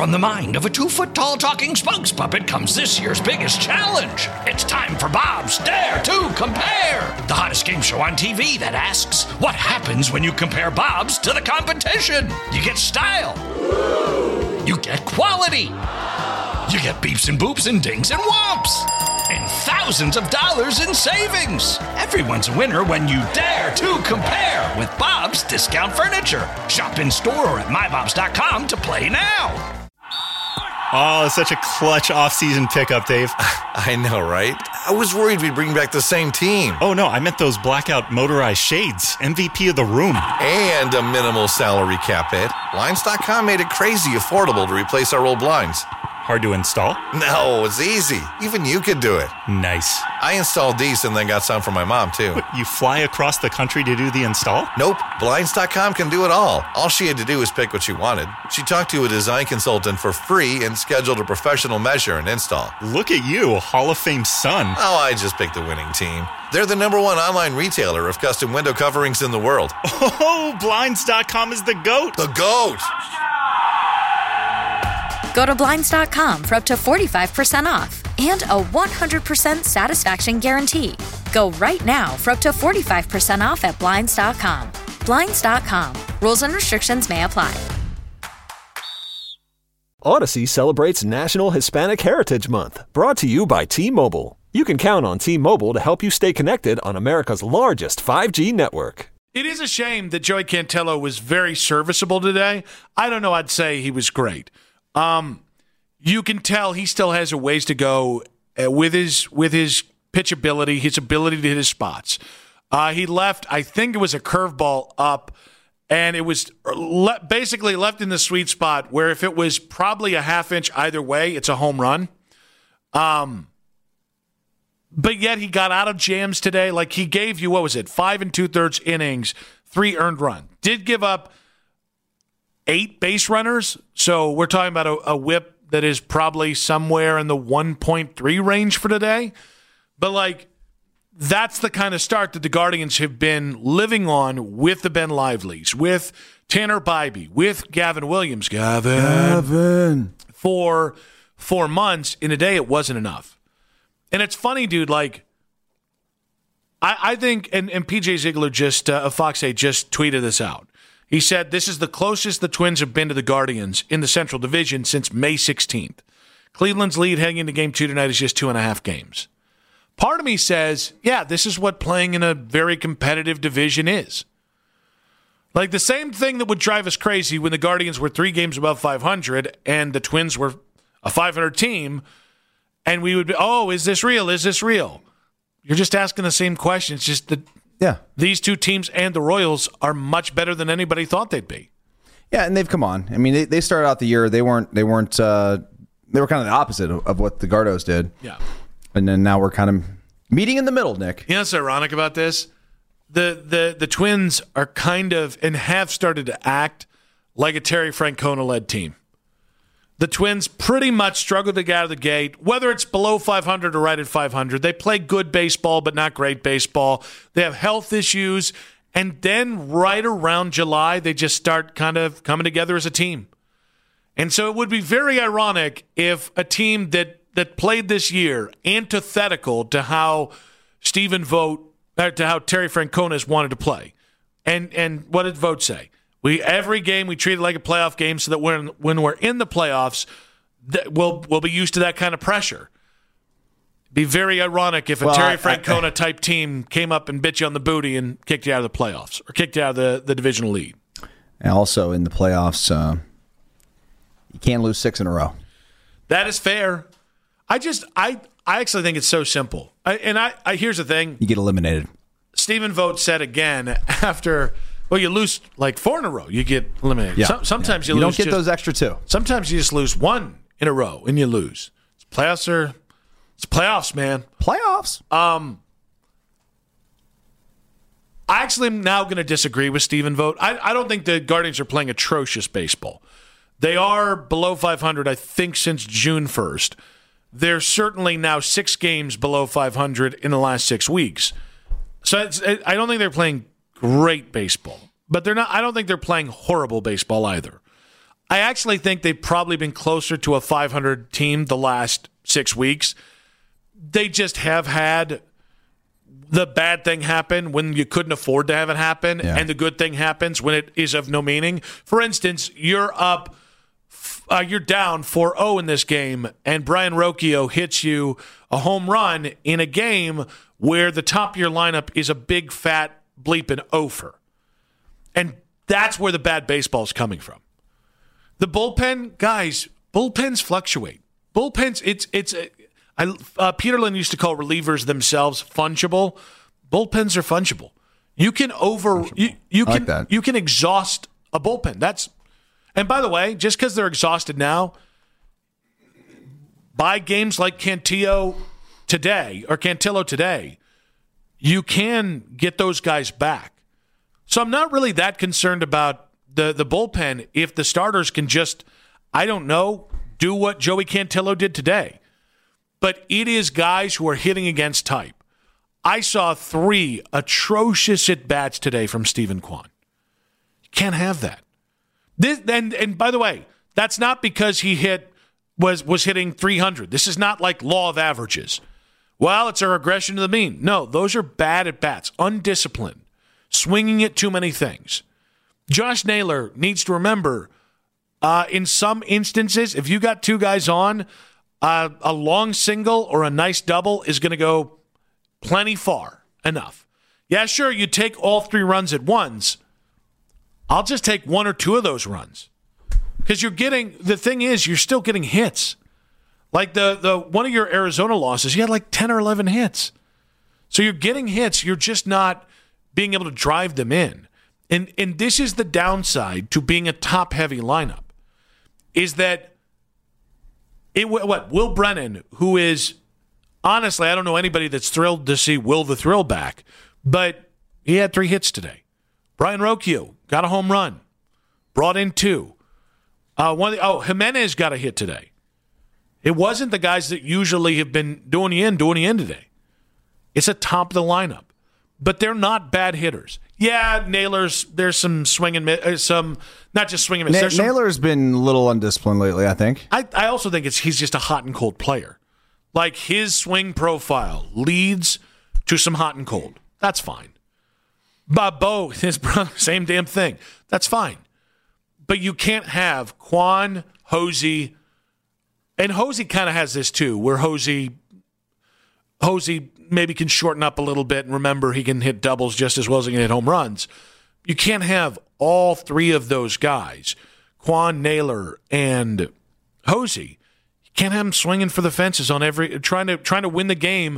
From the mind of a 2-foot-tall talking spokes puppet comes this year's biggest challenge. It's time for Bob's Dare to Compare, the hottest game show on TV that asks, what happens when you compare Bob's to the competition? You get style. You get quality. You get beeps and boops and dings and whomps. And thousands of dollars in savings. Everyone's a winner when you dare to compare with Bob's Discount Furniture. Shop in store or at mybobs.com to play now. Oh, such a clutch off-season pickup, Dave. I know, right? I was worried we'd bring back the same team. Oh, no, I meant those blackout motorized shades. MVP of the room. And a minimal salary cap hit. Blinds.com made it crazy affordable to replace our old blinds. Hard to install? No, it's easy. Even you could do it. Nice. I installed these and then got some for my mom, too. What, you fly across the country to do the install? Nope. Blinds.com can do it all. All she had to do was pick what she wanted. She talked to a design consultant for free and scheduled a professional measure and install. Look at you, Hall of Fame son. Oh, I just picked the winning team. They're the #1 online retailer of custom window coverings in the world. Oh, Blinds.com is the GOAT. The GOAT! Go to Blinds.com for up to 45% off and a 100% satisfaction guarantee. Go right now for up to 45% off at Blinds.com. Blinds.com. Rules and restrictions may apply. Odyssey celebrates National Hispanic Heritage Month, brought to you by T-Mobile. You can count on T-Mobile to help you stay connected on America's largest 5G network. It is a shame that Joey Cantello was very serviceable today. I don't know, I'd say he was great. You can tell he still has a ways to go with his pitchability, his ability to hit his spots. He left, I think it was a curveball up, and it was basically left in the sweet spot where if it was probably a half inch either way, it's a home run. But yet he got out of jams today. Like he gave you, 5 2/3 innings, 3 earned runs. Did give up 8 base runners, so we're talking about a whip that is probably somewhere in the 1.3 range for today. But, that's the kind of start that the Guardians have been living on with the Ben Liveleys, with Tanner Bybee, with Gavin Williams. Gavin. For 4 months. In a day, it wasn't enough. And it's funny, dude, I think, and P.J. Ziegler of Fox 8 just tweeted this out. He said, this is the closest the Twins have been to the Guardians in the Central Division since May 16th. Cleveland's lead heading into Game 2 tonight is just 2.5 games. Part of me says, yeah, this is what playing in a very competitive division is. Like the same thing that would drive us crazy when the Guardians were 3 games above 500 and the Twins were a 500 team, and we would be, oh, is this real? Is this real? You're just asking the same question. It's just that these two teams and the Royals are much better than anybody thought they'd be. Yeah, and they've come on. I mean, they started out the year, they were kind of the opposite of what the Gardos did. Yeah. And then now we're kind of meeting in the middle, Nick. You know what's ironic about this? The Twins are kind of and have started to act like a Terry Francona-led team. The Twins pretty much struggle to get out of the gate, whether it's below 500 or right at 500. They play good baseball, but not great baseball. They have health issues. And then right around July, they just start kind of coming together as a team. And so it would be very ironic if a team that played this year, antithetical to how Stephen Vogt, to how Terry Francona has wanted to play. And what did Vogt say? Every game we treat it like a playoff game so that when we're in the playoffs, we'll be used to that kind of pressure. Be very ironic if a Terry Francona type team came up and bit you on the booty and kicked you out of the playoffs or kicked you out of the divisional lead. And also in the playoffs, you can't lose 6 in a row. That is fair. I actually think it's so simple. Here's the thing. You get eliminated. Stephen Vogt said again after, you lose 4 in a row, you get eliminated. Yeah. Sometimes you don't get those extra 2. Sometimes you just lose 1 in a row and you lose. It's playoffs, man. Playoffs. I actually am now going to disagree with Stephen Vogt. I don't think the Guardians are playing atrocious baseball. They are below 500, I think, since June 1st. They're certainly now 6 games below 500 in the last 6 weeks. So I don't think they're playing great baseball, but they're not. I don't think they're playing horrible baseball either. I actually think they've probably been closer to a 500 team the last 6 weeks. They just have had the bad thing happen when you couldn't afford to have it happen, and the good thing happens when it is of no meaning. For instance, you're down 4-0 in this game, and Brian Rocchio hits you a home run in a game where the top of your lineup is a big, fat, bleeping ofer. And that's where the bad baseball is coming from. The bullpen, guys, bullpens fluctuate. Bullpens, Peterlin used to call relievers themselves fungible. Bullpens are fungible. You can you can exhaust a bullpen. And by the way, just because they're exhausted now, by games like Cantillo today, you can get those guys back. So I'm not really that concerned about the bullpen if the starters can just, I don't know, do what Joey Cantillo did today. But it is guys who are hitting against type. I saw 3 atrocious at-bats today from Stephen Kwan. You can't have that. And by the way, that's not because he was hitting 300. This is not like law of averages. Well, it's a regression to the mean. No, those are bad at-bats, undisciplined, swinging at too many things. Josh Naylor needs to remember, in some instances, if you got 2 guys on, a long single or a nice double is going to go plenty far enough. Yeah, sure, you take all 3 runs at once. I'll just take 1 or 2 of those runs. Because the thing is, you're still getting hits. Like the one of your Arizona losses, you had like 10 or 11 hits. So you're getting hits, you're just not being able to drive them in. And this is the downside to being a top-heavy lineup, is that Will Brennan, who is, honestly, I don't know anybody that's thrilled to see Will the Thrill back, but he had 3 hits today. Brian Rocchio got a home run, brought in 2. Jimenez got a hit today. It wasn't the guys that usually have been doing the end today. It's a top of the lineup, but they're not bad hitters. Yeah, Naylor's, there's some swing and miss, not just swing and miss. Naylor's been a little undisciplined lately, I think. I also think he's just a hot and cold player. Like, his swing profile leads to some hot and cold. That's fine. Bo, his brother, same damn thing. That's fine. But you can't have Kwan, Hosey, and Hosey kind of has this too, where Hosey maybe can shorten up a little bit, and remember, he can hit doubles just as well as he can hit home runs. You can't have all 3 of those guys, Kwan, Naylor, and Hosey. You can't have them swinging for the fences on trying to win the game.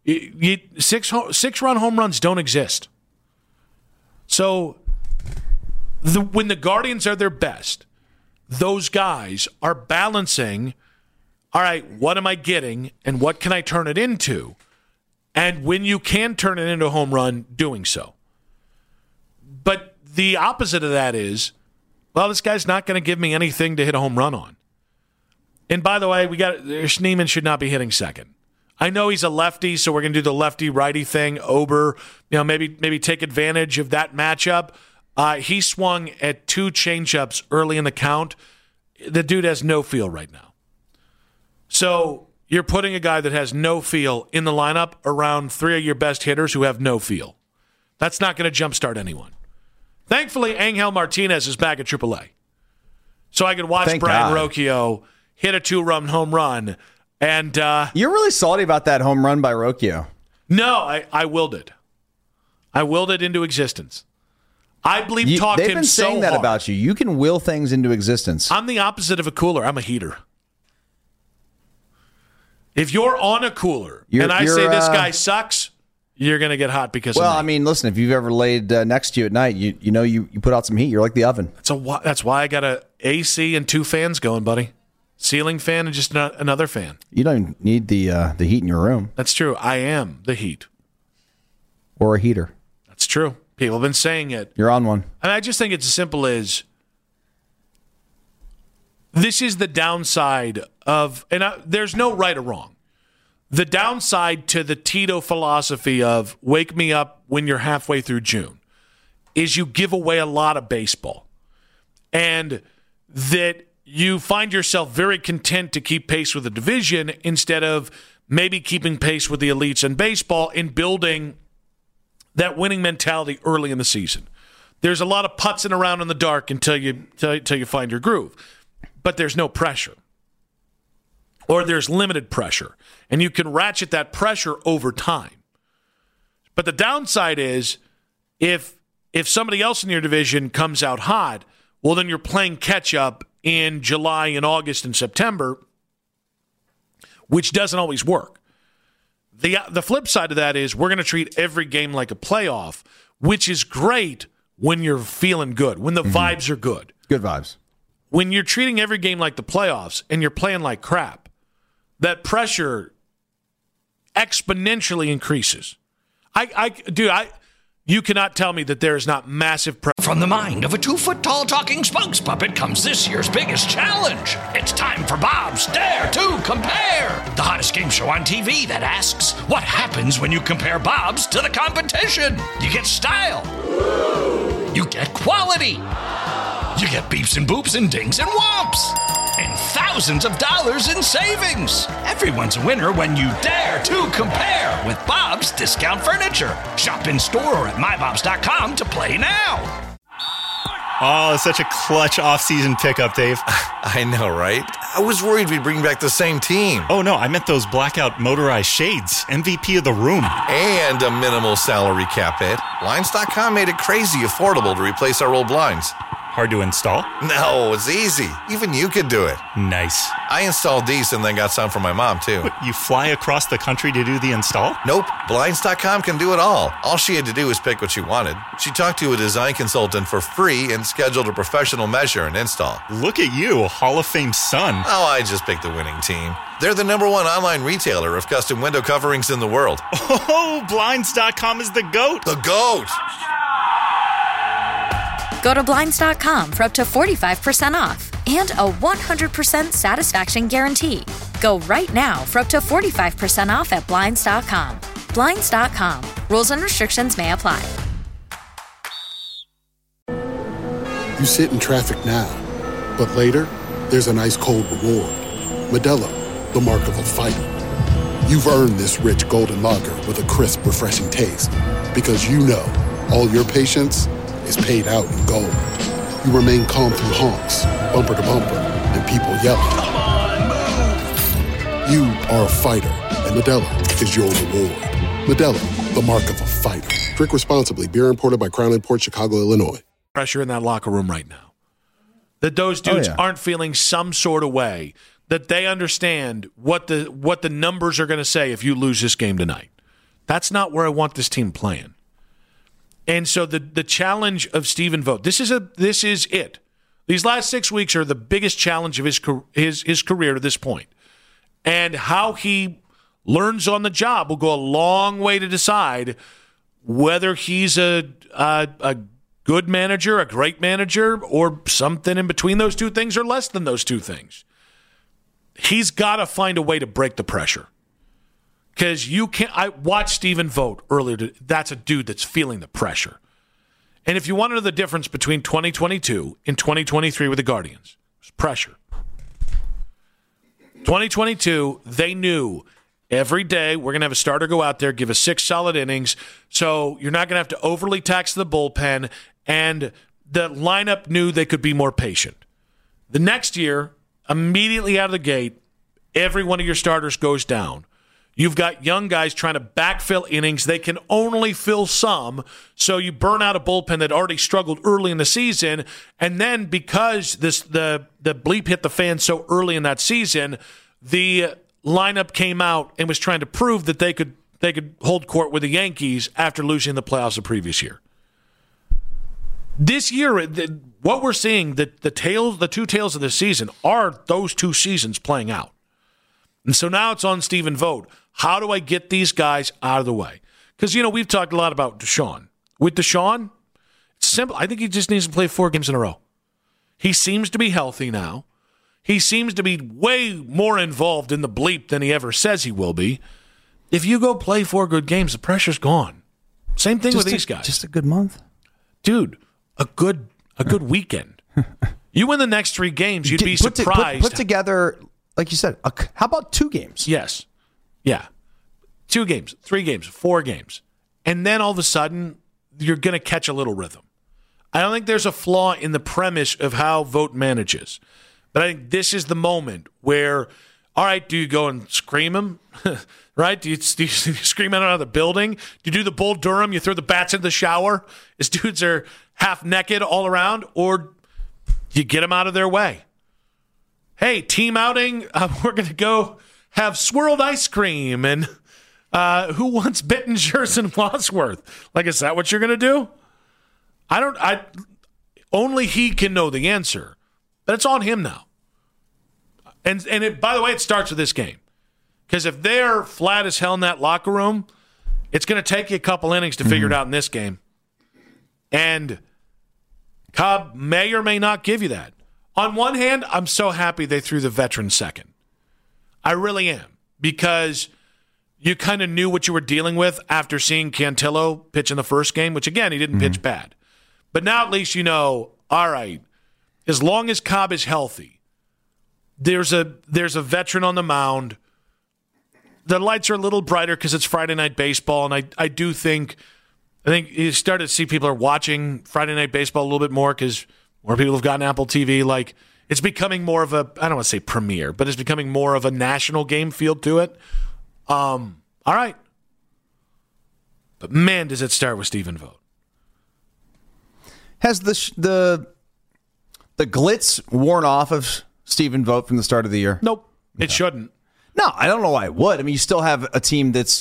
6-run home runs don't exist. So when the Guardians are their best, those guys are balancing, all right, what am I getting and what can I turn it into? And when you can turn it into a home run, doing so. But the opposite of that is, well, this guy's not going to give me anything to hit a home run on. And by the way, Schneemann should not be hitting second. I know he's a lefty, so we're going to do the lefty-righty thing. Ober, maybe take advantage of that matchup. He swung at 2 changeups early in the count. The dude has no feel right now. So you're putting a guy that has no feel in the lineup around 3 of your best hitters who have no feel. That's not going to jumpstart anyone. Thankfully, Angel Martinez is back at AAA. So I could watch Brian Rocchio hit a 2-run home run. And you're really salty about that home run by Rocchio. No, I willed it. I willed it into existence. I believe talked him so hard. They've been saying that about you. You can will things into existence. I'm the opposite of a cooler. I'm a heater. If you're on a cooler and I say this guy sucks, you're going to get hot because of me. Well, I mean, listen, if you've ever laid next to you at night, you put out some heat. You're like the oven. That's why I got a AC and 2 fans going, buddy. Ceiling fan and just another fan. You don't even need the heat in your room. That's true. I am the heat. Or a heater. That's true. People have been saying it. You're on one. And I just think it's as simple as this is the downside of, and there's no right or wrong. The downside to the Tito philosophy of wake me up when you're halfway through June is you give away a lot of baseball. And that you find yourself very content to keep pace with the division instead of maybe keeping pace with the elites in baseball and building that winning mentality early in the season. There's a lot of putzing around in the dark until you find your groove. But there's no pressure. Or there's limited pressure. And you can ratchet that pressure over time. But the downside is if somebody else in your division comes out hot, well, then you're playing catch-up in July and August and September, which doesn't always work. The flip side of that is we're going to treat every game like a playoff, which is great when you're feeling good, when the vibes are good. Good vibes. When you're treating every game like the playoffs and you're playing like crap, that pressure exponentially increases. You cannot tell me that there is not massive pressure. From the mind of a 2-foot-tall talking spokes puppet comes this year's biggest challenge. It's time for Bob's Dare to Compare, the hottest game show on TV that asks, what happens when you compare Bob's to the competition? You get style. You get quality. You get beeps and boops and dings and whomps. And thousands of dollars in savings. Everyone's a winner when you dare to compare with Bob's Discount Furniture. Shop in store or at mybobs.com to play now. Oh, such a clutch off-season pickup, Dave. I know, right? I was worried we'd bring back the same team. Oh, no, I meant those blackout motorized shades. MVP of the room. And a minimal salary cap hit. Blinds.com made it crazy affordable to replace our old blinds. Hard to install? No, it's easy. Even you could do it. Nice. I installed these and then got some for my mom, too. What, you fly across the country to do the install? Nope. Blinds.com can do it all. All she had to do was pick what she wanted. She talked to a design consultant for free and scheduled a professional measure and install. Look at you, Hall of Fame son. Oh, I just picked the winning team. They're the #1 online retailer of custom window coverings in the world. Oh, Blinds.com is the GOAT. The GOAT! Go to Blinds.com for up to 45% off and a 100% satisfaction guarantee. Go right now for up to 45% off at Blinds.com. Blinds.com. Rules and restrictions may apply. You sit in traffic now, but later, there's an ice-cold reward. Modelo, the mark of a fighter. You've earned this rich golden lager with a crisp, refreshing taste. Because you know, all your patience is paid out in gold. You remain calm through honks, bumper to bumper, and people yelling. Come on, move! You are a fighter, and Modelo is your reward. Modelo, the mark of a fighter. Drink responsibly. Beer imported by Crown Imports, Chicago, Illinois. Pressure in that locker room right now. That those dudes aren't feeling some sort of way. That they understand what the numbers are going to say if you lose this game tonight. That's not where I want this team playing. And so the challenge of Stephen Vogt, this is it. These last 6 weeks are the biggest challenge of his career to this point. And how he learns on the job will go a long way to decide whether he's a good manager, a great manager, or something in between those two things or less than those two things. He's got to find a way to break the pressure. Because you can't. I watched Stephen Vogt earlier. That's a dude that's feeling the pressure. And if you want to know the difference between 2022 and 2023 with the Guardians, it's pressure. 2022, they knew every day we're going to have a starter go out there, give us 6 solid innings. So you're not going to have to overly tax the bullpen. And the lineup knew they could be more patient. The next year, immediately out of the gate, every one of your starters goes down. You've got young guys trying to backfill innings. They can only fill some, so you burn out a bullpen that already struggled early in the season. And then because the bleep hit the fan so early in that season, the lineup came out and was trying to prove that they could hold court with the Yankees after losing the playoffs the previous year. This year, what we're seeing, the two tails of the season are those 2 seasons playing out. And so now it's on Stephen Vogt. How do I get these guys out of the way? Because, we've talked a lot about Deshaun. With Deshaun, it's simple. I think he just needs to play 4 games in a row. He seems to be healthy now. He seems to be way more involved in the bleep than he ever says he will be. If you go play 4 good games, the pressure's gone. Same thing with these guys. Just a good month? Dude, a good weekend. You win the next 3 games, you'd be surprised. Put together, like you said, how about 2 games? Yes. Yeah. 2 games, 3 games, 4 games. And then all of a sudden, you're going to catch a little rhythm. I don't think there's a flaw in the premise of how Vogt manages. But I think this is the moment where, all right, do you go and scream him? Right? Do you scream out of the building? Do you do the Bull Durham? You throw the bats in the shower as dudes are half naked all around? Or you get them out of their way? Hey, team outing, we're going to go have swirled ice cream and who wants Bittingers and Wadsworth? Like, is that what you're going to do? Only he can know the answer. But it's on him now. And by the way, it starts with this game. Because if they're flat as hell in that locker room, it's going to take you a couple innings to figure it out in this game. And Cobb may or may not give you that. On one hand, I'm so happy they threw the veteran second. I really am. Because you kind of knew what you were dealing with after seeing Cantillo pitch in the first game, which, again, he didn't pitch bad. But now at least you know, all right, as long as Cobb is healthy, there's a veteran on the mound. The lights are a little brighter because it's Friday Night Baseball, and I think you started to see people are watching Friday Night Baseball a little bit more because more people have gotten Apple TV. Like, it's becoming more of a, I don't want to say premiere, but it's becoming more of a national game feel to it. All right. But man, does it start with Stephen Vogt. Has the glitz worn off of Stephen Vogt from the start of the year? Nope. Okay. It shouldn't. No, I don't know why it would. I mean, you still have a team that's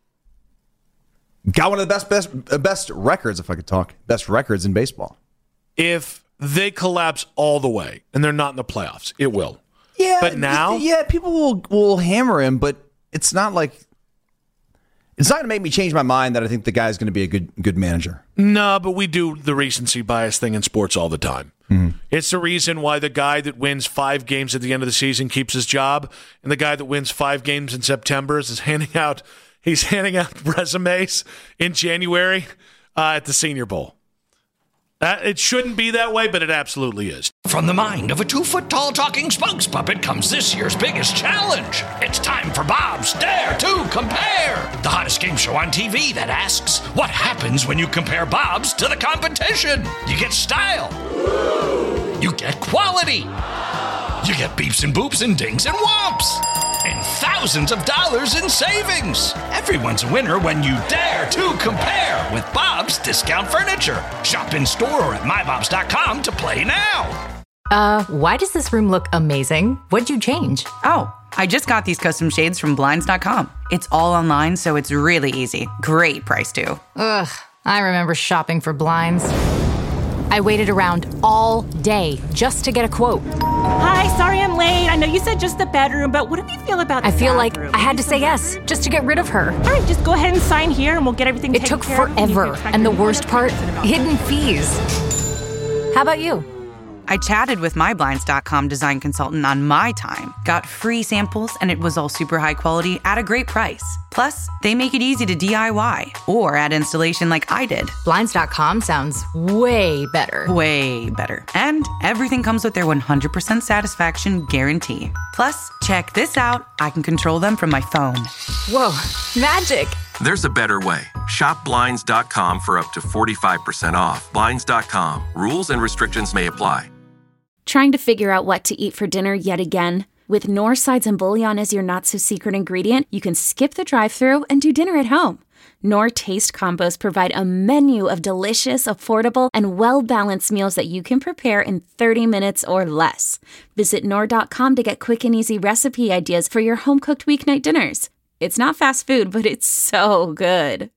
got one of the best records, if I could talk, best records in baseball. If they collapse all the way and they're not in the playoffs, it will. Yeah. But now? Yeah, people will hammer him, but it's not like... It's not going to make me change my mind that I think the guy's going to be a good manager. No, but we do the recency bias thing in sports all the time. Mm-hmm. It's the reason why the guy that wins 5 games at the end of the season keeps his job, and the guy that wins 5 games in September is handing out resumes in January at the Senior Bowl. It shouldn't be that way, but it absolutely is. From the mind of a 2-foot-tall talking spokes puppet comes this year's biggest challenge. It's time for Bob's Dare to Compare, the hottest game show on TV that asks, what happens when you compare Bob's to the competition? You get style. You get quality. You get beeps and boops and dings and whomps. And thousands of dollars in savings. Everyone's a winner when you dare to compare with Bob's Discount Furniture. Shop in store or at mybobs.com to play now. Why does this room look amazing? What'd you change? Oh, I just got these custom shades from Blinds.com. It's all online, so it's really easy. Great price, too. Ugh, I remember shopping for blinds. I waited around all day just to get a quote. Hi, sorry I'm late. I know you said just the bedroom, but what do you feel about the I feel bathroom? like I had to say yes just to get rid of her. All right, just go ahead and sign here and we'll get everything taken care of. It took forever, and the worst part, hidden fees. How about you? I chatted with my Blinds.com design consultant on my time, got free samples, and it was all super high quality at a great price. Plus, they make it easy to DIY or add installation like I did. Blinds.com sounds way better. Way better. And everything comes with their 100% satisfaction guarantee. Plus, check this out. I can control them from my phone. Whoa, magic. There's a better way. Shop Blinds.com for up to 45% off. Blinds.com. Rules and restrictions may apply. Trying to figure out what to eat for dinner yet again? With Knorr sides and bouillon as your not-so-secret ingredient, you can skip the drive-thru and do dinner at home. Knorr Taste Combos provide a menu of delicious, affordable, and well-balanced meals that you can prepare in 30 minutes or less. Visit Knorr.com to get quick and easy recipe ideas for your home-cooked weeknight dinners. It's not fast food, but it's so good.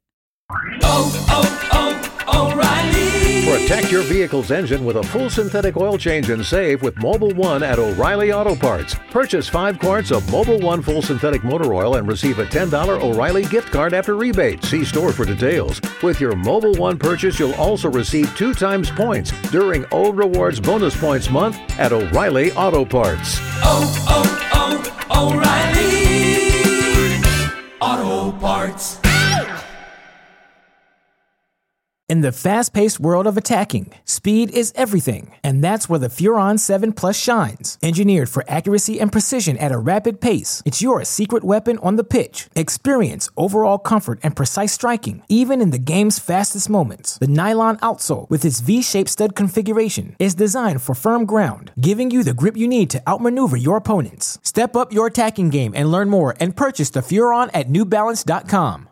O'Reilly. Protect your vehicle's engine with a full synthetic oil change and save with Mobil 1 at O'Reilly Auto Parts. Purchase 5 quarts of Mobil 1 full synthetic motor oil and receive a $10 O'Reilly gift card after rebate. See store for details. With your Mobil 1 purchase, you'll also receive 2 times points during O Rewards Bonus Points Month at O'Reilly Auto Parts. O'Reilly. Auto Parts. In the fast-paced world of attacking, speed is everything, and that's where the Furon 7 Plus shines. Engineered for accuracy and precision at a rapid pace, it's your secret weapon on the pitch. Experience overall comfort and precise striking, even in the game's fastest moments. The nylon outsole, with its V-shaped stud configuration, is designed for firm ground, giving you the grip you need to outmaneuver your opponents. Step up your attacking game and learn more and purchase the Furon at NewBalance.com.